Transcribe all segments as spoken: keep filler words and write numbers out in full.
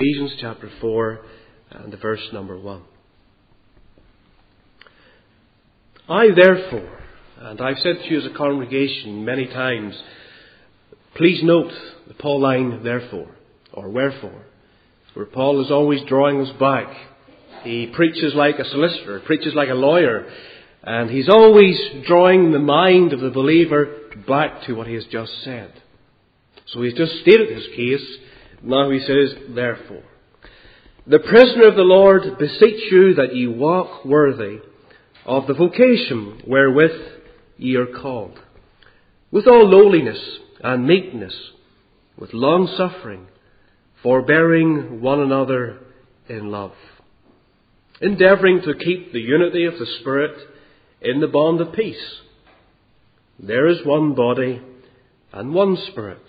Ephesians chapter four and the verse number one. I therefore, and I've said to you as a congregation many times, please note the Pauline therefore, or wherefore, where Paul is always drawing us back. He preaches like a solicitor, preaches like a lawyer, and he's always drawing the mind of the believer back to what he has just said. So he's just stated his case. Now he says, therefore, the prisoner of the Lord beseech you that ye walk worthy of the vocation wherewith ye are called, with all lowliness and meekness, with long suffering, forbearing one another in love, endeavouring to keep the unity of the Spirit in the bond of peace. There is one body and one Spirit,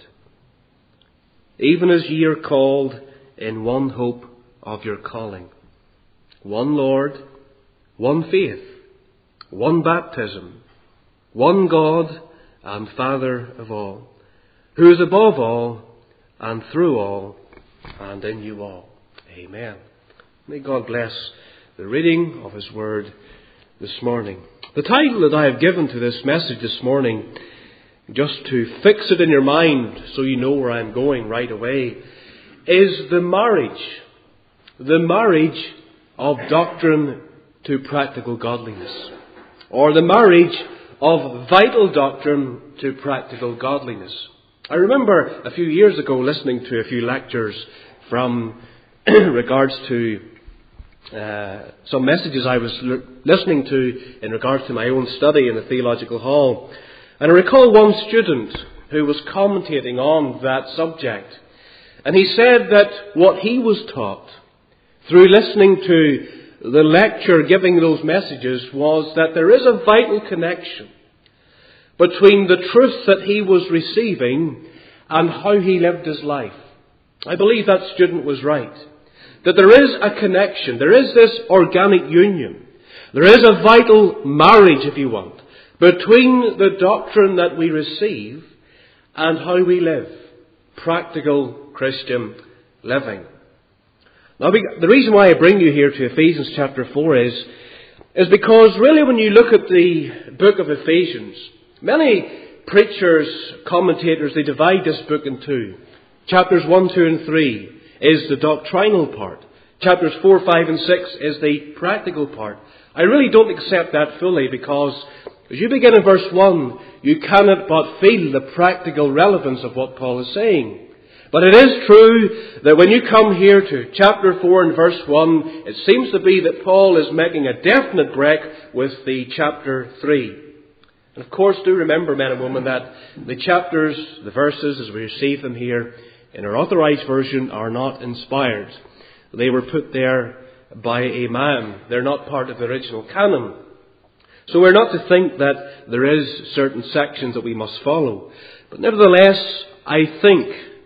even as ye are called in one hope of your calling, one Lord, one faith, one baptism, one God and Father of all, who is above all and through all and in you all. Amen. May God bless the reading of His Word this morning. The title that I have given to this message this morning, just to fix it in your mind so you know where I'm going right away, is the marriage. The marriage of doctrine to practical godliness. Or the marriage of vital doctrine to practical godliness. I remember a few years ago listening to a few lectures from regards to uh, some messages I was l- listening to in regards to my own study in the theological hall. And I recall one student who was commentating on that subject. And he said that what he was taught through listening to the lecture giving those messages was that there is a vital connection between the truth that he was receiving and how he lived his life. I believe that student was right. That there is a connection. There is this organic union. There is a vital marriage, if you want, between the doctrine that we receive and how we live. Practical Christian living. Now, the reason why I bring you here to Ephesians chapter four is, is because really when you look at the book of Ephesians, many preachers, commentators, they divide this book in two. Chapters one, two and three is the doctrinal part. Chapters four, five and six is the practical part. I really don't accept that fully because as you begin in verse one, you cannot but feel the practical relevance of what Paul is saying. But it is true that when you come here to chapter four and verse one, it seems to be that Paul is making a definite break with the chapter three. And of course, do remember, men and women, that the chapters, the verses, as we receive them here in our authorized version, are not inspired. They were put there by a man. They're not part of the original canon. So we're not to think that there is certain sections that we must follow. But nevertheless, I think,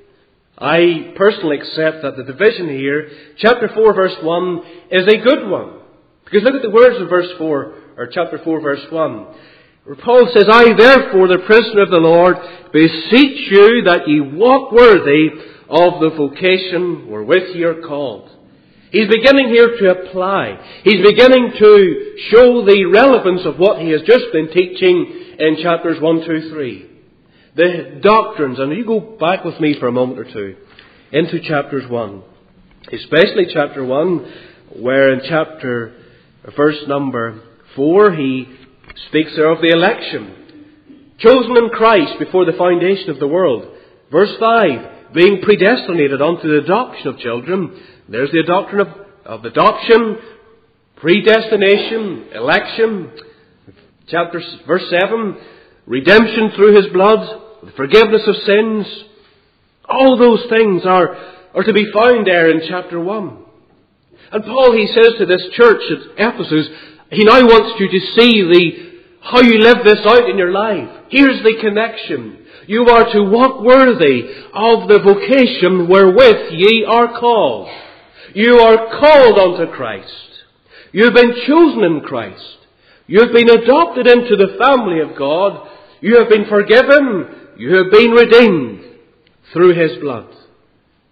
I personally accept that the division here, chapter four verse one, is a good one. Because look at the words of verse four, or chapter four verse one. Where Paul says, I therefore, the prisoner of the Lord, beseech you that ye walk worthy of the vocation wherewith ye are called. He's beginning here to apply. He's beginning to show the relevance of what he has just been teaching in chapters one, two, three. The doctrines, and you go back with me for a moment or two into chapters one. Especially chapter one, where in chapter, verse number four, he speaks there of the election. Chosen in Christ before the foundation of the world. Verse five, being predestinated unto the adoption of children. There's the doctrine of, of adoption, predestination, election. Chapter, verse seven, redemption through His blood, the forgiveness of sins. All those things are, are to be found there in chapter one. And Paul, he says to this church at Ephesus, he now wants you to see the how you live this out in your life. Here's the connection. You are to walk worthy of the vocation wherewith ye are called. You are called unto Christ. You have been chosen in Christ. You have been adopted into the family of God. You have been forgiven. You have been redeemed through His blood.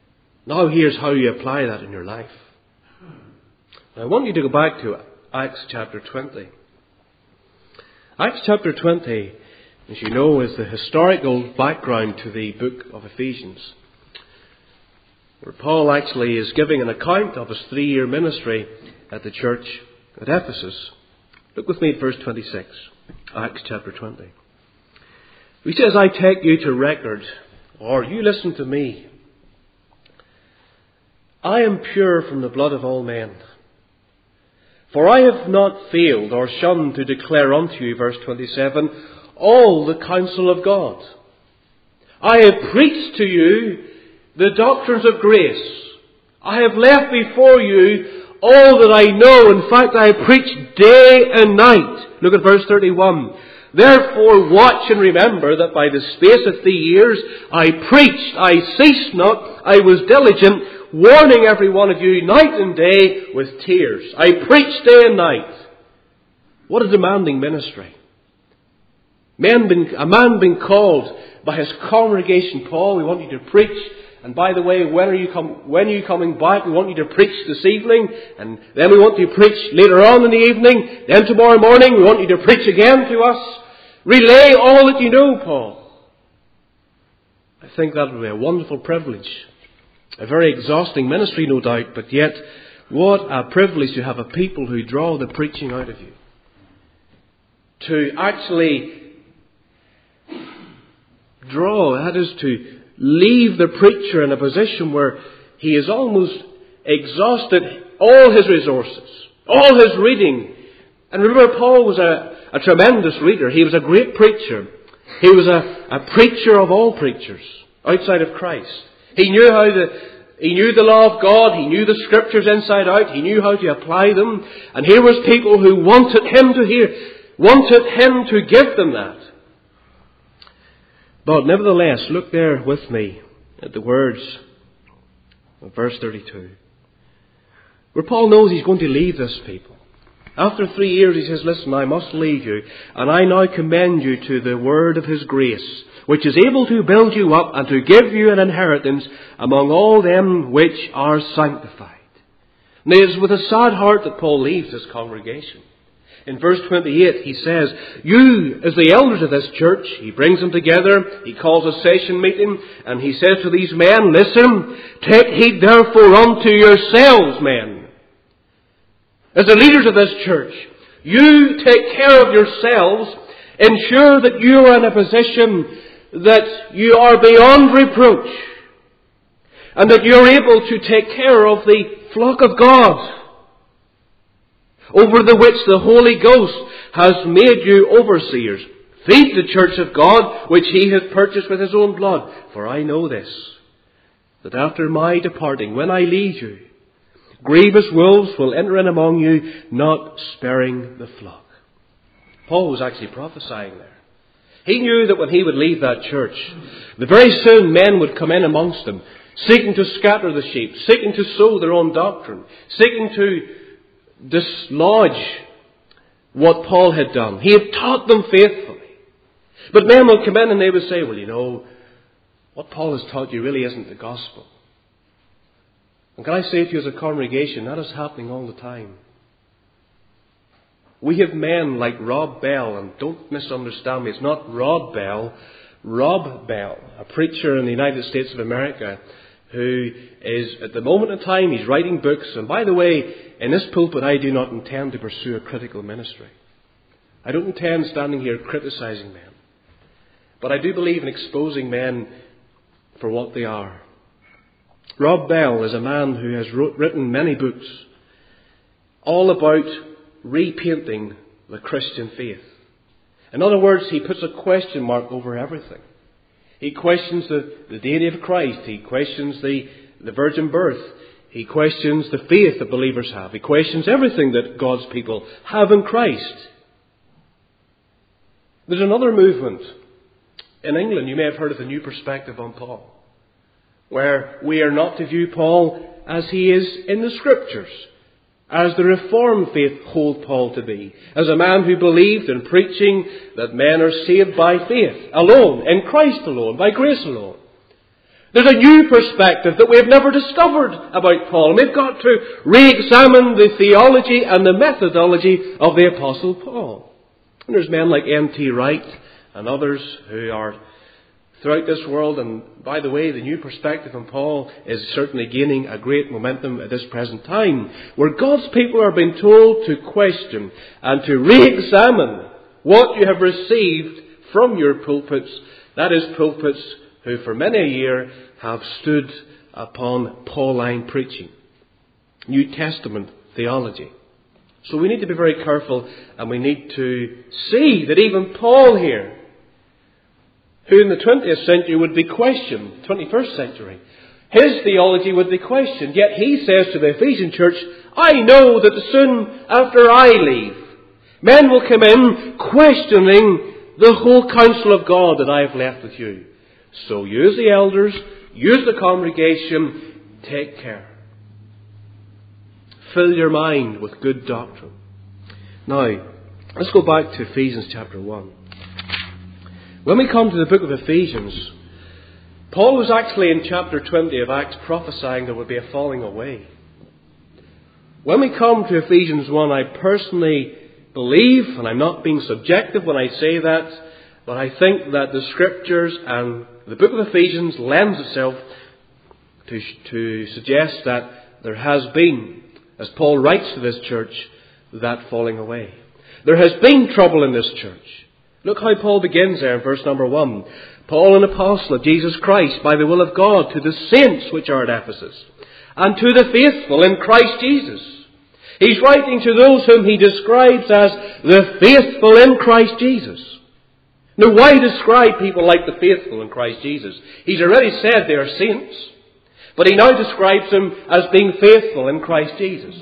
Now here's how you apply that in your life. I want you to go back to Acts chapter twenty. Acts chapter twenty, as you know, is the historical background to the book of Ephesians, where Paul actually is giving an account of his three-year ministry at the church at Ephesus. Look with me at verse twenty-six, Acts chapter twenty. He says, I take you to record, or you listen to me. I am pure from the blood of all men. For I have not failed or shunned to declare unto you, verse twenty-seven, all the counsel of God. I have preached to you the doctrines of grace. I have left before you all that I know. In fact, I have preached day and night. Look at verse thirty-one. Therefore watch and remember that by the space of three years I preached, I ceased not, I was diligent, warning every one of you night and day with tears. I preached day and night. What a demanding ministry. Men been, a man being called by his congregation, Paul, we want you to preach. And by the way, when are you com- when are you coming back? We want you to preach this evening. And then we want you to preach later on in the evening. Then tomorrow morning we want you to preach again to us. Relay all that you know, Paul. I think that would be a wonderful privilege. A very exhausting ministry, no doubt. But yet, what a privilege to have a people who draw the preaching out of you. To actually draw, that is to leave the preacher in a position where he is almost exhausted all his resources, all his reading. And remember, Paul was a, a tremendous reader. He was a great preacher. He was a, a preacher of all preachers outside of Christ. He knew how the, he knew the law of God. He knew the scriptures inside out. He knew how to apply them. And here was people who wanted him to hear, wanted him to give them that. But nevertheless, look there with me at the words of verse thirty-two. Where Paul knows he's going to leave this people. After three years he says, listen, I must leave you, and I now commend you to the word of his grace, which is able to build you up and to give you an inheritance among all them which are sanctified. And it is with a sad heart that Paul leaves his congregation. In verse twenty-eight, he says, you, as the elders of this church, he brings them together, he calls a session meeting, and he says to these men, listen, take heed therefore unto yourselves, men. As the leaders of this church, you take care of yourselves, ensure that you are in a position that you are beyond reproach, and that you are able to take care of the flock of God, over the which the Holy Ghost has made you overseers. Feed the church of God, which he hath purchased with his own blood. For I know this, that after my departing, when I leave you, grievous wolves will enter in among you, not sparing the flock. Paul was actually prophesying there. He knew that when he would leave that church, that very soon men would come in amongst them, seeking to scatter the sheep, seeking to sow their own doctrine, seeking to dislodge what Paul had done. He had taught them faithfully. But men will come in and they will say, well, you know, what Paul has taught you really isn't the gospel. And can I say to you as a congregation, that is happening all the time. We have men like Rob Bell, and don't misunderstand me, it's not Rod Bell, Rob Bell, a preacher in the United States of America, who is, at the moment in time, he's writing books. And by the way, in this pulpit, I do not intend to pursue a critical ministry. I don't intend standing here criticizing men. But I do believe in exposing men for what they are. Rob Bell is a man who has wrote, written many books all about repainting the Christian faith. In other words, he puts a question mark over everything. He questions the, the deity of Christ. He questions the, the virgin birth. He questions the faith that believers have. He questions everything that God's people have in Christ. There's another movement. In England, you may have heard of the New Perspective on Paul, where we are not to view Paul as he is in the Scriptures, as the Reformed faith hold Paul to be, as a man who believed in preaching that men are saved by faith alone, in Christ alone, by grace alone. There's a new perspective that we have never discovered about Paul. And we've got to re-examine the theology and the methodology of the Apostle Paul. And there's men like N T Wright and others who are throughout this world. And by the way, the new perspective on Paul is certainly gaining a great momentum at this present time, where God's people are being told to question and to re-examine what you have received from your pulpits. That is, pulpits who for many a year have stood upon Pauline preaching, New Testament theology. So we need to be very careful, and we need to see that even Paul here, who in the twentieth century would be questioned, twenty-first century, his theology would be questioned. Yet he says to the Ephesian church, I know that soon after I leave, men will come in questioning the whole counsel of God that I have left with you. So use the elders, use the congregation, take care. Fill your mind with good doctrine. Now, let's go back to Ephesians chapter one. When we come to the book of Ephesians, Paul was actually in chapter twenty of Acts prophesying there would be a falling away. When we come to Ephesians one, I personally believe, and I'm not being subjective when I say that, but I think that the Scriptures and the book of Ephesians lends itself to, to suggest that there has been, as Paul writes to this church, that falling away. There has been trouble in this church. Look how Paul begins there in verse number one. Paul, an apostle of Jesus Christ, by the will of God, to the saints which are at Ephesus, and to the faithful in Christ Jesus. He's writing to those whom he describes as the faithful in Christ Jesus. Now, why describe people like the faithful in Christ Jesus? He's already said they are saints, but he now describes them as being faithful in Christ Jesus.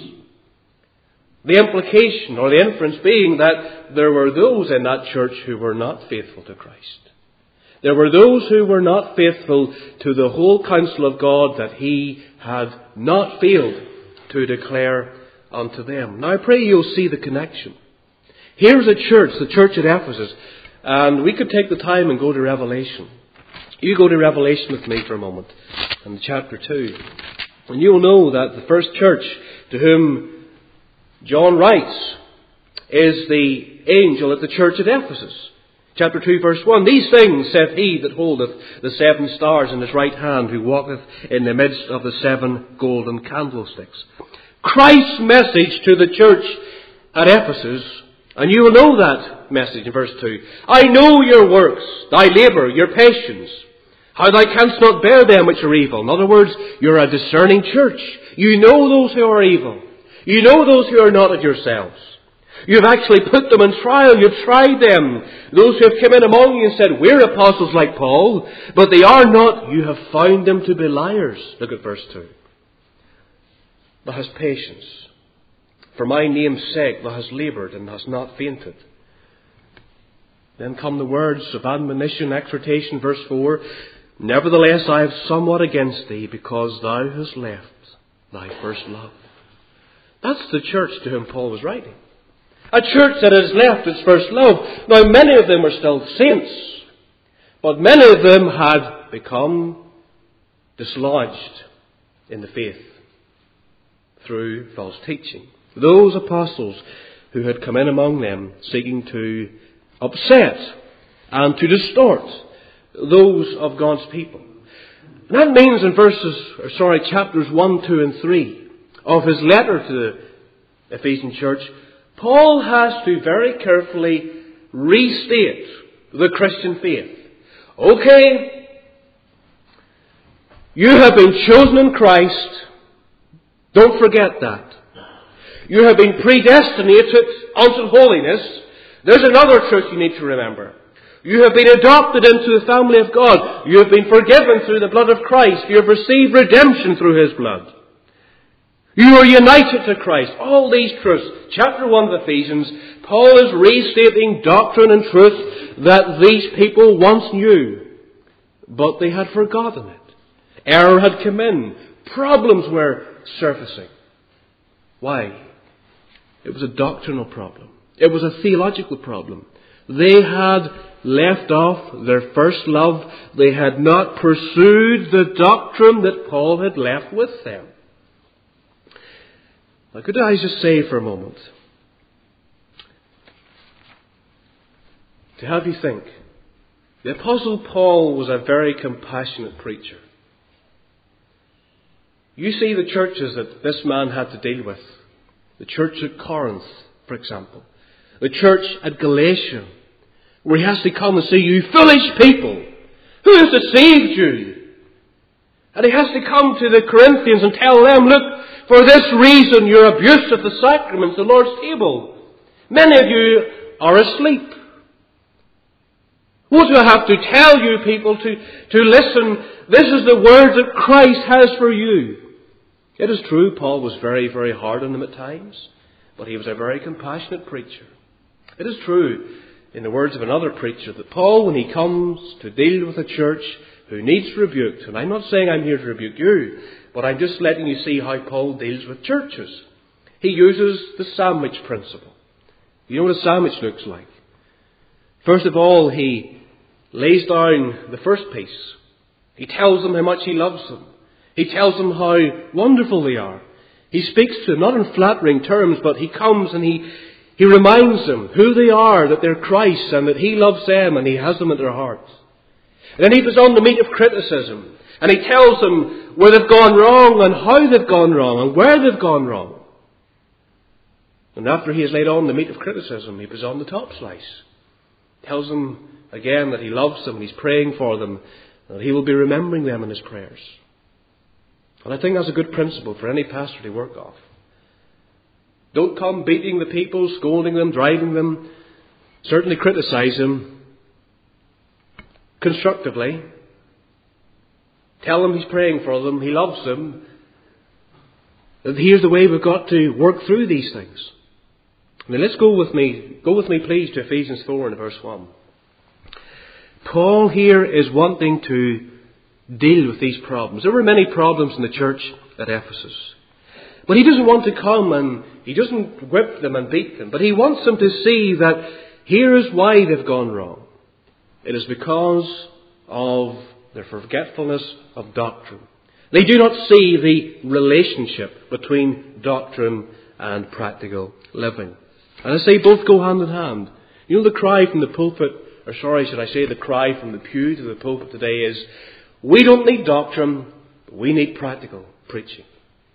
The implication or the inference being that there were those in that church who were not faithful to Christ. There were those who were not faithful to the whole counsel of God that he had not failed to declare unto them. Now I pray you'll see the connection. Here's a church, the church at Ephesus, and we could take the time and go to Revelation. You go to Revelation with me for a moment, in chapter two. And you'll know that the first church to whom John writes is the angel at the church at Ephesus. Chapter two, verse one. These things saith he that holdeth the seven stars in his right hand, who walketh in the midst of the seven golden candlesticks. Christ's message to the church at Ephesus, and you will know that message in verse two. I know your works, thy labour, your patience, how thou canst not bear them which are evil. In other words, you're a discerning church. You know those who are evil. You know those who are not of yourselves. You've actually put them on trial. You've tried them. Those who have come in among you and said, we're apostles like Paul, but they are not. You have found them to be liars. Look at verse two. Thou hast patience. For my name's sake thou hast laboured and hast not fainted. Then come the words of admonition, exhortation, verse four. Nevertheless I have somewhat against thee, because thou hast left thy first love. That's the church to whom Paul was writing. A church that has left its first love. Now many of them are still saints, but many of them had become dislodged in the faith through false teaching. Those apostles who had come in among them seeking to upset and to distort those of God's people. And that means in verses, or sorry, chapters one, two and three of his letter to the Ephesian church, Paul has to very carefully restate the Christian faith. Okay, you have been chosen in Christ. Don't forget that. You have been predestinated unto holiness. There's another truth you need to remember. You have been adopted into the family of God. You have been forgiven through the blood of Christ. You have received redemption through His blood. You are united to Christ. All these truths. Chapter one of Ephesians, Paul is restating doctrine and truth that these people once knew, but they had forgotten it. Error had come in. Problems were surfacing. Why? It was a doctrinal problem. It was a theological problem. They had left off their first love. They had not pursued the doctrine that Paul had left with them. Now, could I just say for a moment, to have you think, the Apostle Paul was a very compassionate preacher. You see the churches that this man had to deal with. The church at Corinth, for example. The church at Galatia, where he has to come and say, "You foolish people, who has deceived you?" And he has to come to the Corinthians and tell them, "Look, for this reason your abuse of the sacraments, the Lord's table. Many of you are asleep. What do I have to tell you people to, to listen? This is the word that Christ has for you." It is true, Paul was very, very hard on them at times, but he was a very compassionate preacher. It is true, in the words of another preacher, that Paul, when he comes to deal with a church who needs rebuked, and I'm not saying I'm here to rebuke you, but I'm just letting you see how Paul deals with churches. He uses the sandwich principle. You know what a sandwich looks like? First of all, he lays down the first piece. He tells them how much he loves them. He tells them how wonderful they are. He speaks to them, not in flattering terms, but he comes and he, he reminds them who they are, that they're Christ and that he loves them and he has them in their hearts. And then he goes on the meat of criticism. And he tells them where they've gone wrong and how they've gone wrong and where they've gone wrong. And after he has laid on the meat of criticism, he puts on the top slice. Tells them again that he loves them and he's praying for them, and that he will be remembering them in his prayers. And I think that's a good principle for any pastor to work off. Don't come beating the people, scolding them, driving them. Certainly criticize them constructively. Tell them he's praying for them, he loves them. And here's the way we've got to work through these things. Now let's go with me, go with me please to Ephesians four and verse one. Paul here is wanting to deal with these problems. There were many problems in the church at Ephesus. But he doesn't want to come and he doesn't whip them and beat them. But he wants them to see that here is why they've gone wrong. It is because of their forgetfulness of doctrine. They do not see the relationship between doctrine and practical living. And I say both go hand in hand. You know, the cry from the pulpit, or sorry, should I say the cry from the pew to the pulpit today is, we don't need doctrine, but we need practical preaching.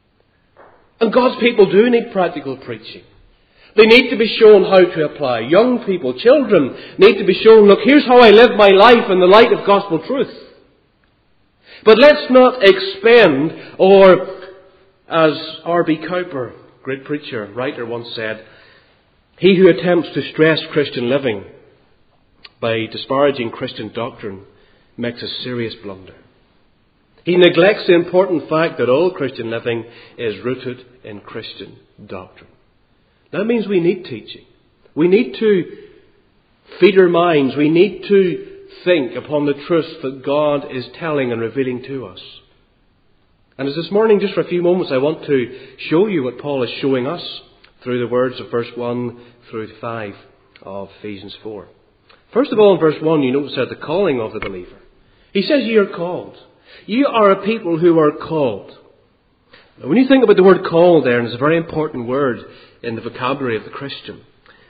And God's people do need practical preaching. They need to be shown how to apply. Young people, children need to be shown, look, here's how I live my life in the light of gospel truth. But let's not expend, or as R B Cowper, great preacher, writer, once said, he who attempts to stress Christian living by disparaging Christian doctrine makes a serious blunder. He neglects the important fact that all Christian living is rooted in Christian doctrine. That means we need teaching. We need to feed our minds. We need to think upon the truths that God is telling and revealing to us. And as this morning, just for a few moments, I want to show you what Paul is showing us through the words of verse one through five of Ephesians four. First of all, in verse one, you notice there the calling of the believer. He says you are called. You are a people who are called. Now, when you think about the word called there, and it's a very important word in the vocabulary of the Christian.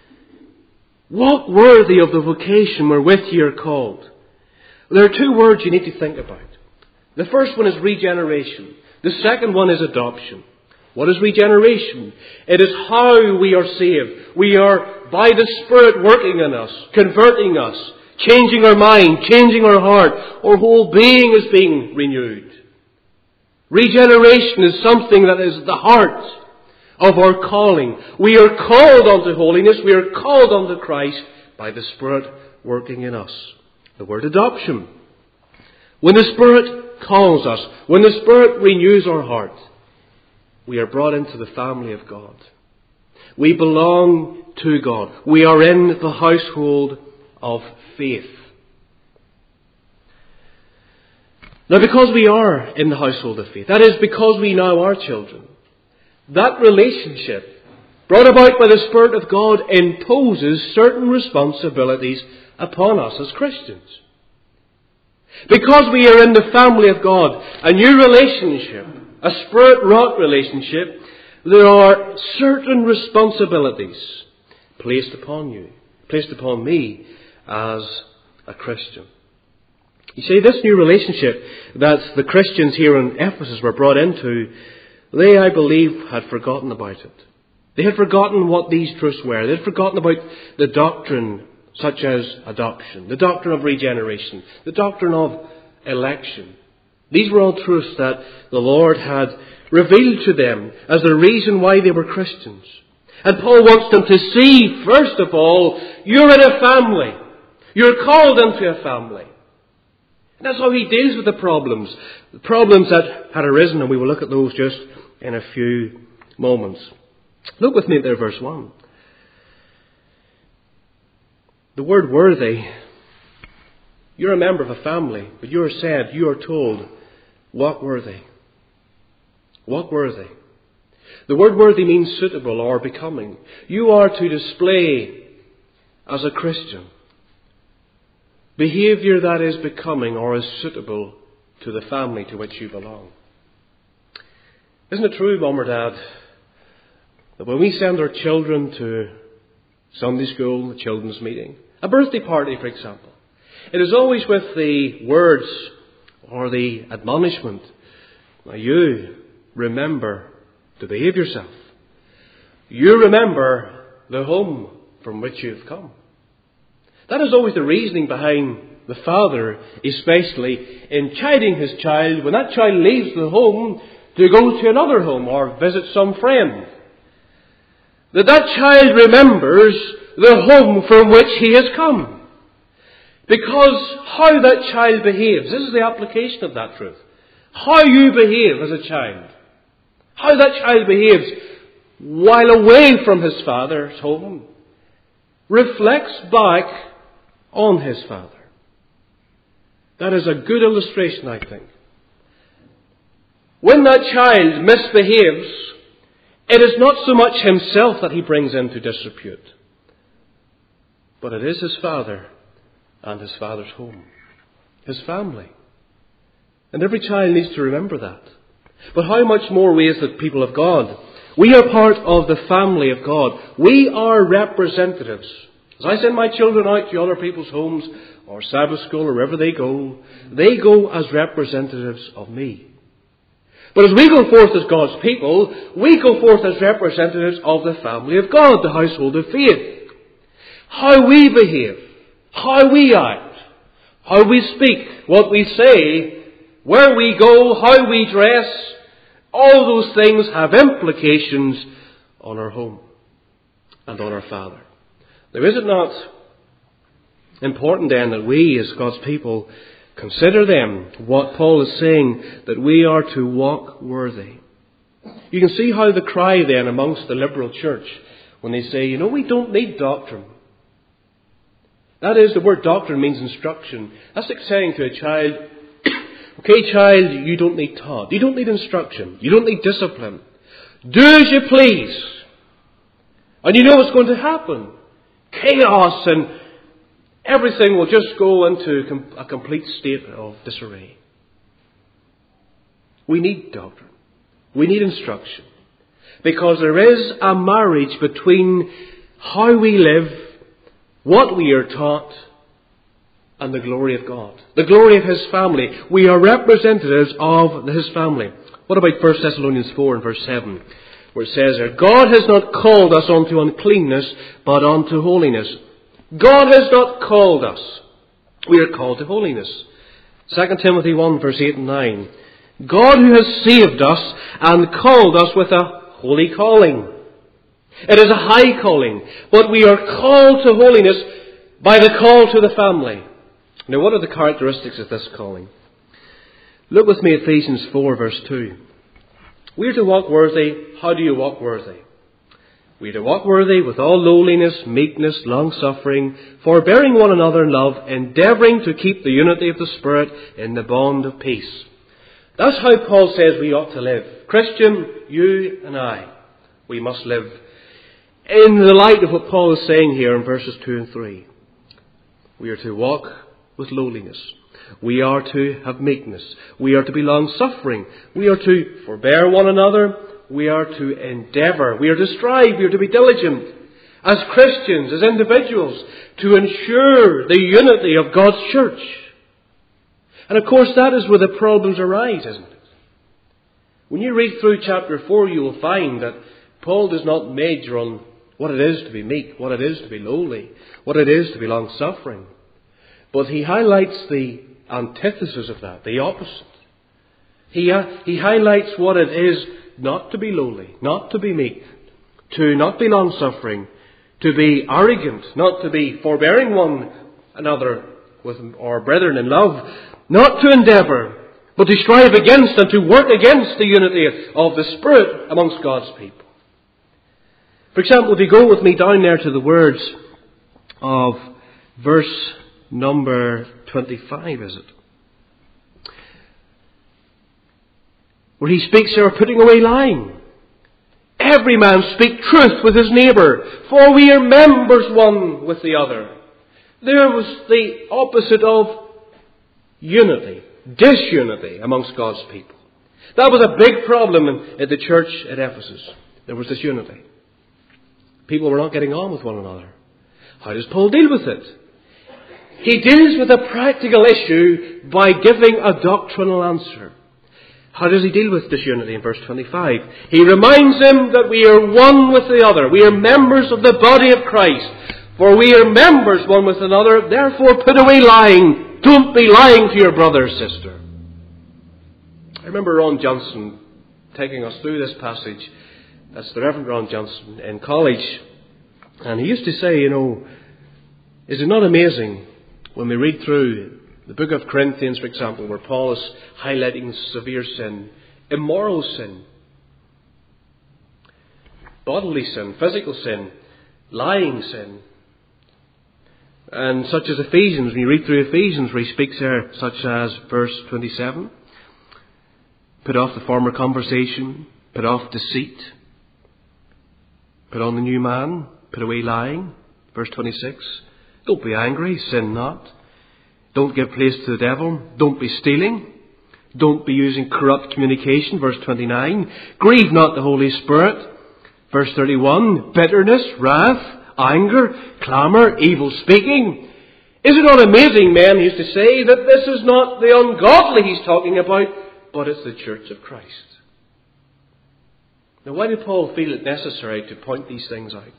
Walk worthy of the vocation wherewith you are called. There are two words you need to think about. The first one is regeneration. The second one is adoption. What is regeneration? It is how we are saved. We are by the Spirit working in us, converting us, changing our mind, changing our heart. Our whole being is being renewed. Regeneration is something that is the heart of our calling. We are called unto holiness. We are called unto Christ by the Spirit working in us. The word adoption. When the Spirit calls us, when the Spirit renews our heart, we are brought into the family of God. We belong to God. We are in the household of faith. Now, because we are in the household of faith, that is because we now are children, that relationship brought about by the Spirit of God, imposes certain responsibilities upon us as Christians. Because we are in the family of God, a new relationship, a Spirit-wrought relationship, there are certain responsibilities placed upon you, placed upon me as a Christian. You see, this new relationship that the Christians here in Ephesus were brought into, they, I believe, had forgotten about it. They had forgotten what these truths were. They had forgotten about the doctrine such as adoption, the doctrine of regeneration, the doctrine of election. These were all truths that the Lord had revealed to them as the reason why they were Christians. And Paul wants them to see, first of all, you're in a family. You're called into a family. And that's how he deals with the problems. The problems that had arisen, and we will look at those just in a few moments. Look with me at there, verse one. The word worthy, you're a member of a family, but you are said, you are told, walk worthy. Walk worthy. The word worthy means suitable or becoming. You are to display as a Christian behaviour that is becoming or is suitable to the family to which you belong. Isn't it true, Mum or Dad, that when we send our children to Sunday school, a children's meeting, a birthday party, for example, it is always with the words or the admonishment, now you remember to behave yourself. You remember the home from which you've come. That is always the reasoning behind the father, especially in chiding his child when that child leaves the home to go to another home or visit some friend. That that child remembers the home from which he has come. Because how that child behaves, this is the application of that truth. How you behave as a child, how that child behaves while away from his father's home, reflects back on his father. That is a good illustration, I think. When that child misbehaves, it is not so much himself that he brings into disrepute, but it is his father and his father's home, his family. And every child needs to remember that. But how much more we as the people of God? We are part of the family of God. We are representatives. As I send my children out to other people's homes or Sabbath school or wherever they go, they go as representatives of me. But as we go forth as God's people, we go forth as representatives of the family of God, the household of faith. How we behave, how we act, how we speak, what we say, where we go, how we dress, all those things have implications on our home and on our Father. Now, is it not important then that we as God's people consider them, what Paul is saying, that we are to walk worthy? You can see how the cry then amongst the liberal church when they say, you know, we don't need doctrine. That is, the word doctrine means instruction. That's like saying to a child, okay, child, you don't need taught. You don't need instruction. You don't need discipline. Do as you please. And you know what's going to happen. Chaos and everything will just go into a complete state of disarray. We need doctrine. We need instruction. Because there is a marriage between how we live, what we are taught, and the glory of God. The glory of His family. We are representatives of His family. What about First Thessalonians four and verse seven? Where it says there, God has not called us unto uncleanness, but unto holiness. God has not called us. We are called to holiness. Second Timothy one verse eight and nine. God who has saved us and called us with a holy calling. It is a high calling, but we are called to holiness by the call to the family. Now, what are the characteristics of this calling? Look with me at Ephesians four verse two. We are to walk worthy. How do you walk worthy? We are to walk worthy with all lowliness, meekness, long-suffering, forbearing one another in love, endeavouring to keep the unity of the Spirit in the bond of peace. That's how Paul says we ought to live. Christian, you and I, we must live in the light of what Paul is saying here in verses two and three. We are to walk with lowliness. We are to have meekness. We are to be long-suffering. We are to forbear one another. We are to endeavour. We are to strive. We are to be diligent as Christians, as individuals, to ensure the unity of God's church. And of course that is where the problems arise, isn't it? When you read through chapter four, you will find that Paul does not major on what it is to be meek, what it is to be lowly, what it is to be long-suffering. But he highlights the antithesis of that, the opposite. He, uh, he highlights what it is not to be lowly, not to be meek, to not be long-suffering, to be arrogant, not to be forbearing one another with our brethren in love, not to endeavour, but to strive against and to work against the unity of the Spirit amongst God's people. For example, if you go with me down there to the words of verse number twenty-five, is it? Where he speaks there of putting away lying. Every man speak truth with his neighbour, for we are members one with the other. There was the opposite of unity, disunity amongst God's people. That was a big problem in, in the church at Ephesus. There was disunity. People were not getting on with one another. How does Paul deal with it? He deals with a practical issue by giving a doctrinal answer. How does he deal with disunity in verse twenty-five? He reminds them that we are one with the other. We are members of the body of Christ. For we are members one with another. Therefore put away lying. Don't be lying to your brother or sister. I remember Ron Johnson taking us through this passage. That's the Reverend Ron Johnson in college. And he used to say, you know, is it not amazing when we read through the book of Corinthians, for example, where Paul is highlighting severe sin, immoral sin, bodily sin, physical sin, lying sin, and such as Ephesians, when you read through Ephesians where he speaks there, such as verse twenty-seven, put off the former conversation, put off deceit, put on the new man, put away lying. Verse twenty-six, don't be angry, sin not. Don't give place to the devil. Don't be stealing. Don't be using corrupt communication. Verse twenty-nine, grieve not the Holy Spirit. Verse thirty-one, bitterness, wrath, anger, clamour, evil speaking. Is it not amazing, men used to say, that this is not the ungodly he's talking about, but it's the church of Christ. Now, why did Paul feel it necessary to point these things out?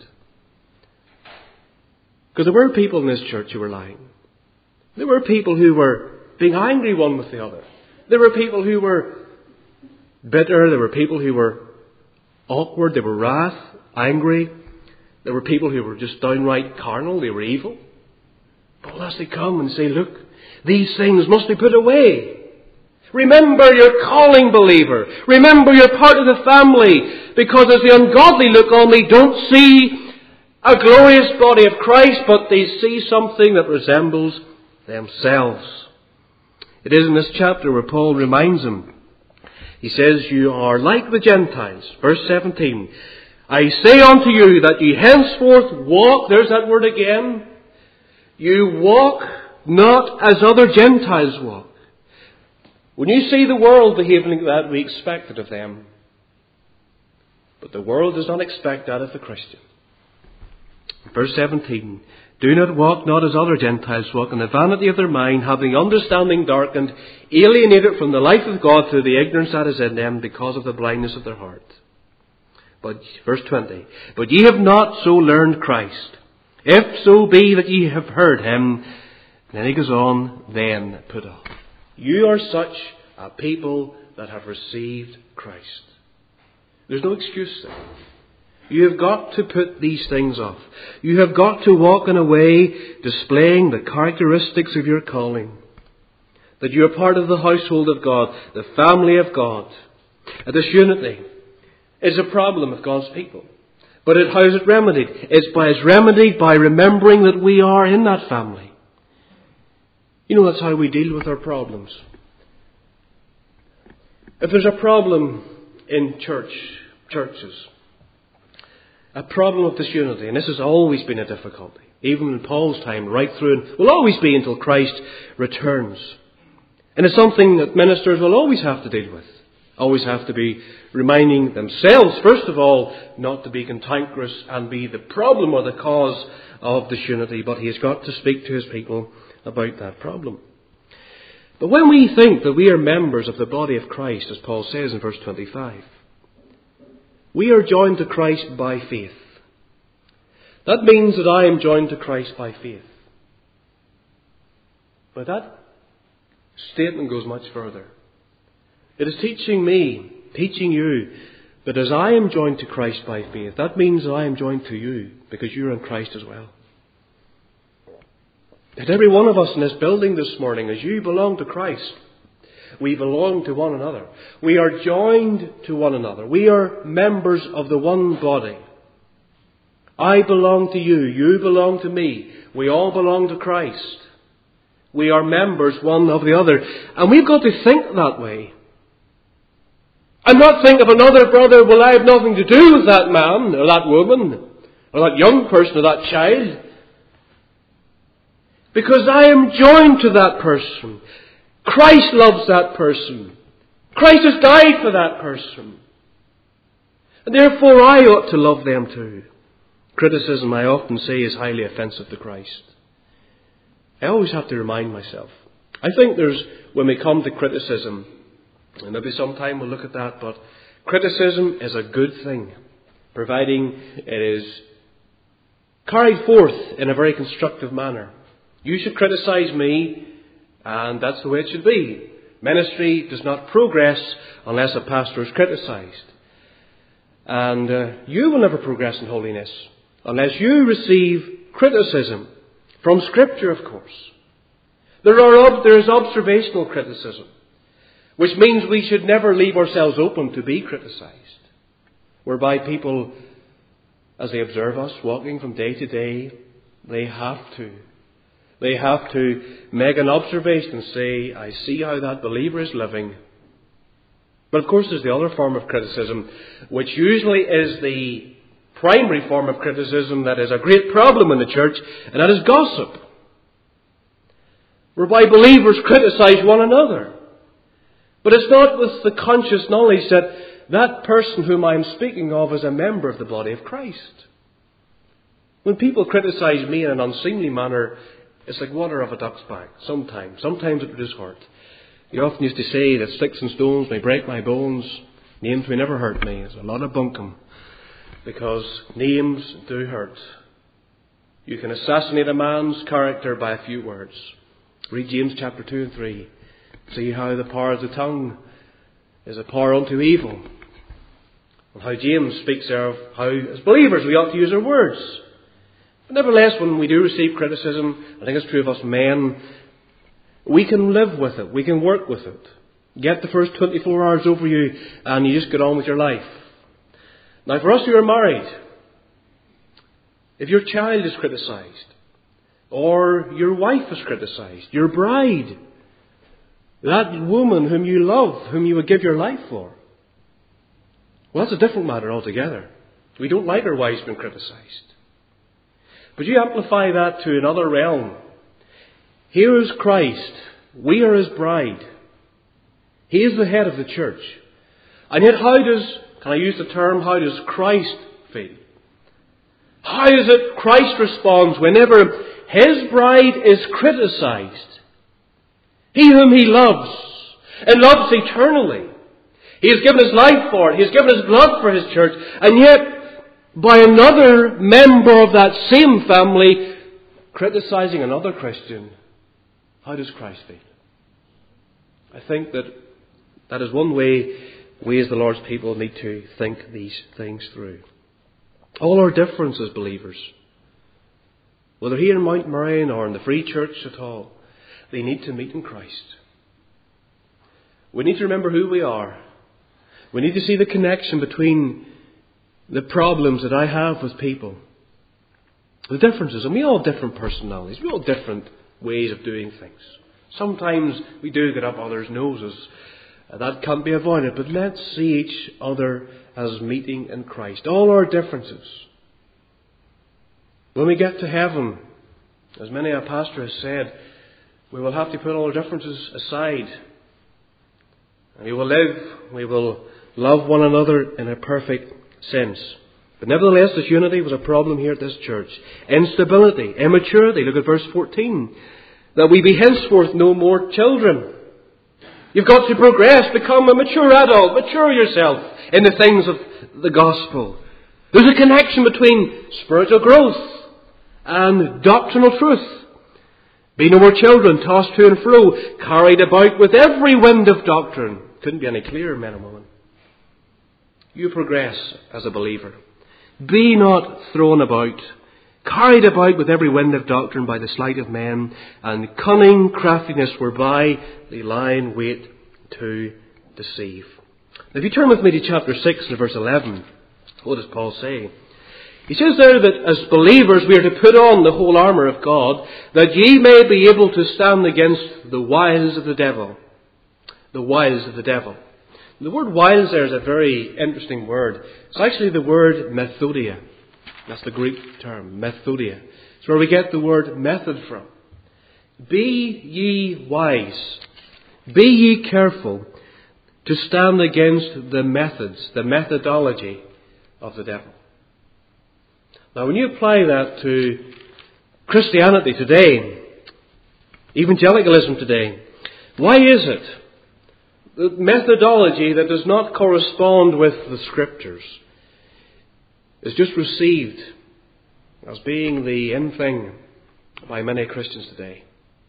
Because there were people in this church who were lying. There were people who were being angry one with the other. There were people who were bitter. There were people who were awkward. They were wrath, angry. There were people who were just downright carnal. They were evil. Paul has to come and say, look, these things must be put away. Remember your calling, believer. Remember you're part of the family. Because as the ungodly look on, they don't see a glorious body of Christ, but they see something that resembles themselves. It is in this chapter where Paul reminds them. He says, you are like the Gentiles. Verse seventeen. I say unto you that ye henceforth walk, there's that word again. You walk not as other Gentiles walk. When you see the world behaving like that, we expect it of them. But the world does not expect that of the Christian. Verse seventeen. Do not walk not as other Gentiles walk, in the vanity of their mind, having understanding darkened, alienated from the life of God through the ignorance that is in them, because of the blindness of their heart. But, verse twenty, but ye have not so learned Christ. If so be that ye have heard him, then he goes on, then put off. You are such a people that have received Christ. There's no excuse there. You have got to put these things off. You have got to walk in a way displaying the characteristics of your calling. That you are part of the household of God, the family of God. And this unity is a problem of God's people. But it, how is it remedied? It's, by, it's remedied by remembering that we are in that family. You know, that's how we deal with our problems. If there's a problem in church, churches, a problem of disunity. And this has always been a difficulty. Even in Paul's time, right through, and will always be until Christ returns. And it's something that ministers will always have to deal with. Always have to be reminding themselves, first of all, not to be cantankerous and be the problem or the cause of disunity. But he has got to speak to his people about that problem. But when we think that we are members of the body of Christ, as Paul says in verse twenty-five, we are joined to Christ by faith. That means that I am joined to Christ by faith. But that statement goes much further. It is teaching me, teaching you, that as I am joined to Christ by faith, that means that I am joined to you, because you're in Christ as well. That every one of us in this building this morning, as you belong to Christ, we belong to one another. We are joined to one another. We are members of the one body. I belong to you. You belong to me. We all belong to Christ. We are members one of the other. And we've got to think that way. And not think of another brother, well, I have nothing to do with that man or that woman or that young person or that child. Because I am joined to that person. Christ loves that person. Christ has died for that person. And therefore I ought to love them too. Criticism, I often say, is highly offensive to Christ. I always have to remind myself. I think there's, when we come to criticism, and maybe sometime we'll look at that, but criticism is a good thing, providing it is carried forth in a very constructive manner. You should criticize me, and that's the way it should be. Ministry does not progress unless a pastor is criticized. And uh, you will never progress in holiness unless you receive criticism from Scripture, of course. There are there is observational criticism, which means we should never leave ourselves open to be criticized, whereby people, as they observe us walking from day to day, they have to. They have to make an observation and say, I see how that believer is living. But of course there's the other form of criticism, which usually is the primary form of criticism that is a great problem in the church, and that is gossip. Whereby believers criticize one another. But it's not with the conscious knowledge that that person whom I'm speaking of is a member of the body of Christ. When people criticize me in an unseemly manner, it's like water off a duck's back. Sometimes. Sometimes it does hurt. You often used to say that sticks and stones may break my bones, names may never hurt me. There's a lot of bunkum, because names do hurt. You can assassinate a man's character by a few words. Read James chapter two and three. See how the power of the tongue is a power unto evil. And how James speaks there of how, as believers, we ought to use our words. But nevertheless, when we do receive criticism, I think it's true of us men, we can live with it. We can work with it. Get the first twenty-four hours over you and you just get on with your life. Now, for us who are married, if your child is criticised, or your wife is criticised, your bride, that woman whom you love, whom you would give your life for, well, that's a different matter altogether. We don't like our wives being criticised. But you amplify that to another realm. Here is Christ. We are His bride. He is the head of the church. And yet how does, can I use the term, how does Christ feel? How is it Christ responds whenever His bride is criticised? He whom He loves, and loves eternally. He has given His life for it. He has given His blood for His church. And yet, by another member of that same family criticising another Christian, how does Christ feel? I think that that is one way we as the Lord's people need to think these things through. All our differences, believers, whether here in Mount Marion or in the Free Church at all, they need to meet in Christ. We need to remember who we are. We need to see the connection between the problems that I have with people, the differences, and we all have different personalities, we all have different ways of doing things. Sometimes we do get up others' noses. That can't be avoided, but let's see each other as meeting in Christ. All our differences, When we get to heaven, as many a pastor has said, we will have to put all our differences aside. And we will live, we will love one another in a perfect sense. But nevertheless, this unity was a problem here at this church. Instability, immaturity. Look at verse fourteen. That we be henceforth no more children. You've got to progress, become a mature adult, mature yourself in the things of the gospel. There's a connection between spiritual growth and doctrinal truth. Be no more children, tossed to and fro, carried about with every wind of doctrine. Couldn't be any clearer, men and women. You progress as a believer. Be not thrown about, carried about with every wind of doctrine by the sleight of men, and cunning craftiness whereby they lie in wait to deceive. Now, if you turn with me to chapter six and verse eleven, what does Paul say? He says there that as believers we are to put on the whole armour of God, that ye may be able to stand against the wiles of the devil. The wiles of the devil. The word wiles there is a very interesting word. It's actually the word methodia. That's the Greek term, methodia. It's where we get the word method from. Be ye wise. Be ye careful to stand against the methods, the methodology of the devil. Now, when you apply that to Christianity today, evangelicalism today, why is it the methodology that does not correspond with the Scriptures is just received as being the in thing by many Christians today?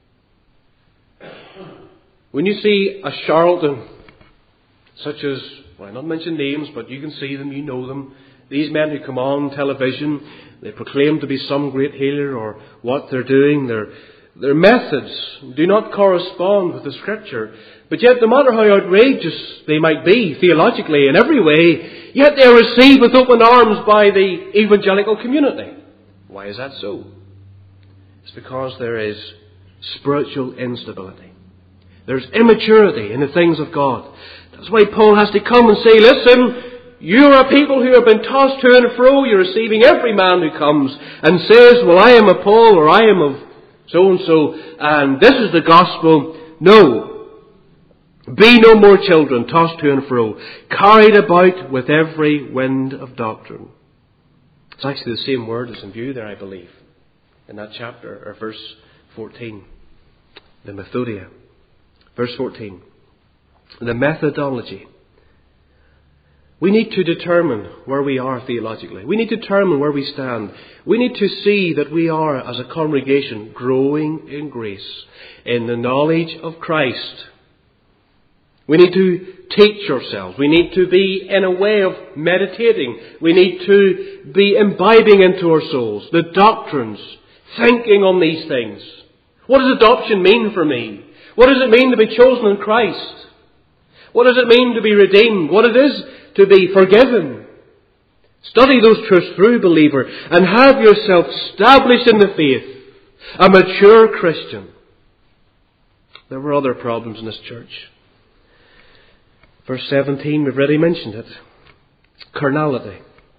When you see a charlatan, such as, well, I'll not mention names, but you can see them, you know them, these men who come on television, they proclaim to be some great healer, or what they're doing, their, their methods do not correspond with the Scripture. But yet, no matter how outrageous they might be, theologically, in every way, yet they are received with open arms by the evangelical community. Why is that so? It's because there is spiritual instability. There's immaturity in the things of God. That's why Paul has to come and say, listen, you are a people who have been tossed to and fro. You're receiving every man who comes and says, well, I am of Paul, or I am of so-and-so, and this is the gospel. No. Be no more children, tossed to and fro, carried about with every wind of doctrine. It's actually the same word that's in view there, I believe, in that chapter, or verse fourteen. The methodia. Verse fourteen. The methodology. We need to determine where we are theologically. We need to determine where we stand. We need to see that we are, as a congregation, growing in grace, in the knowledge of Christ. We need to teach ourselves. We need to be in a way of meditating. We need to be imbibing into our souls the doctrines, thinking on these things. What does adoption mean for me? What does it mean to be chosen in Christ? What does it mean to be redeemed? What it is to be forgiven? Study those truths through, believer, and have yourself established in the faith, a mature Christian. There were other problems in this church. Verse seventeen, we've already mentioned it. Carnality.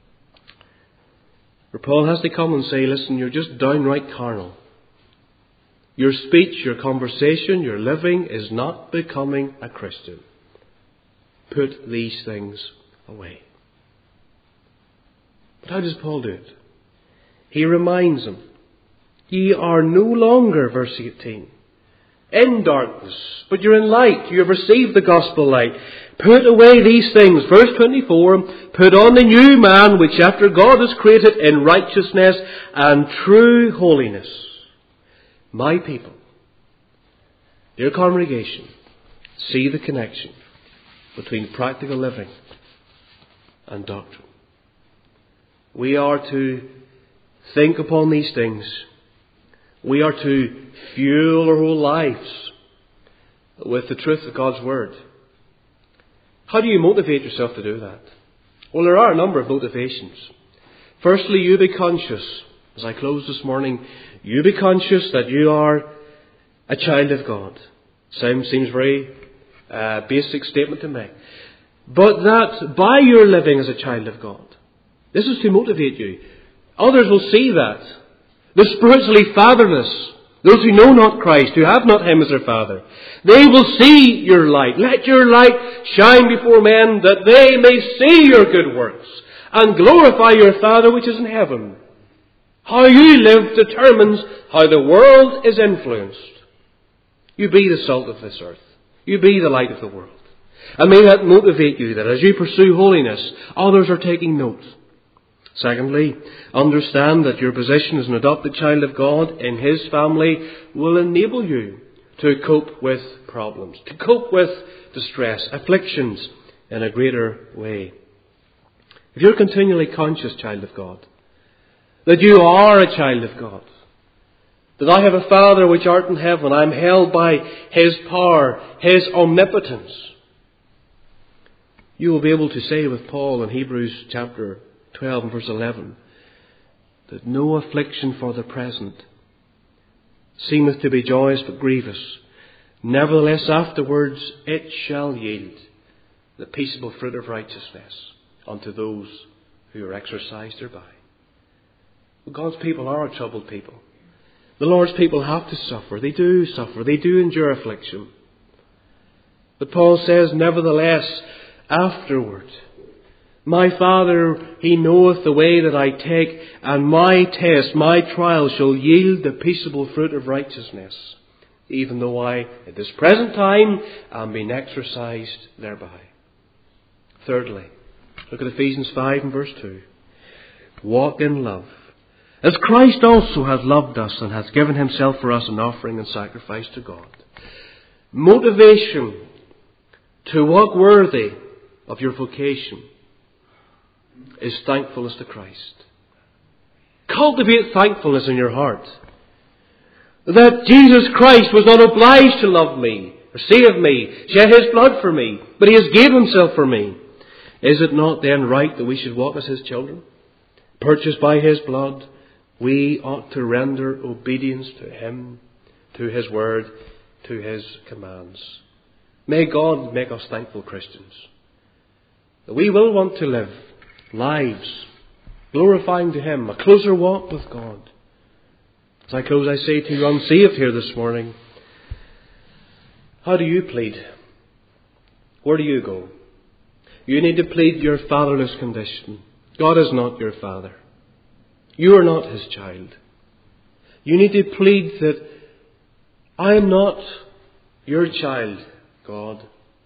Where Paul has to come and say, listen, you're just downright carnal. Your speech, your conversation, your living is not becoming a Christian. Put these things away. But how does Paul do it? He reminds them, ye are no longer, verse eighteen, in darkness, but you're in light. You have received the gospel light. Put away these things. Verse twenty-four, put on the new man, which after God is created in righteousness and true holiness. My people, dear congregation, see the connection between practical living and doctrine. We are to think upon these things. We are to fuel our whole lives with the truth of God's Word. How do you motivate yourself to do that? Well, there are a number of motivations. Firstly, you be conscious. As I close this morning, you be conscious that you are a child of God. Same seems very uh, basic statement to make. But that by your living as a child of God, this is to motivate you. Others will see that the spiritually fatherless, those who know not Christ, who have not Him as their Father, they will see your light. Let your light shine before men, that they may see your good works and glorify your Father which is in heaven. How you live determines how the world is influenced. You be the salt of this earth. You be the light of the world. And may that motivate you that as you pursue holiness, others are taking note. Secondly, understand that your position as an adopted child of God in His family will enable you to cope with problems, to cope with distress, afflictions in a greater way. If you're continually conscious, child of God, that you are a child of God, that I have a Father which art in heaven, I am held by His power, His omnipotence, you will be able to say with Paul in Hebrews chapter twelve and verse eleven, that no affliction for the present seemeth to be joyous but grievous. Nevertheless afterwards it shall yield the peaceable fruit of righteousness unto those who are exercised thereby. Well, God's people are a troubled people. The Lord's people have to suffer. They do suffer. They do endure affliction. But Paul says, nevertheless, afterward, my Father, He knoweth the way that I take, and my test, my trial shall yield the peaceable fruit of righteousness, even though I, at this present time, am being exercised thereby. Thirdly, look at Ephesians five and verse two. Walk in love, as Christ also hath loved us and hath given Himself for us an offering and sacrifice to God. Motivation to walk worthy of your vocation is thankfulness to Christ. Cultivate thankfulness in your heart that Jesus Christ was not obliged to love me or save me, shed His blood for me, but He has gave Himself for me. Is it not then right that we should walk as His children? Purchased by His blood, we ought to render obedience to Him, to His word, to His commands. May God make us thankful Christians, that we will want to live lives glorifying to Him, a closer walk with God. As I close, I say to you unsaved here this morning, how do you plead? Where do you go? You need to plead your fatherless condition. God is not your Father. You are not His child. You need to plead that I am not your child, God.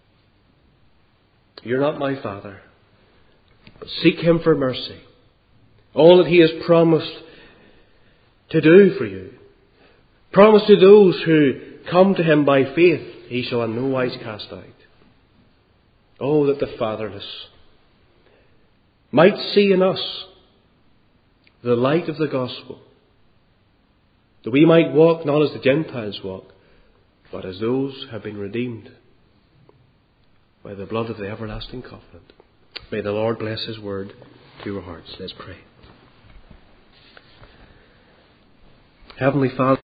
You're not my Father. But seek Him for mercy. All that He has promised to do for you. Promise to those who come to Him by faith, He shall in no wise cast out. Oh, that the fatherless might see in us the light of the gospel, that we might walk not as the Gentiles walk, but as those who have been redeemed by the blood of the everlasting covenant. May the Lord bless His word to your hearts. Let's pray. Heavenly Father,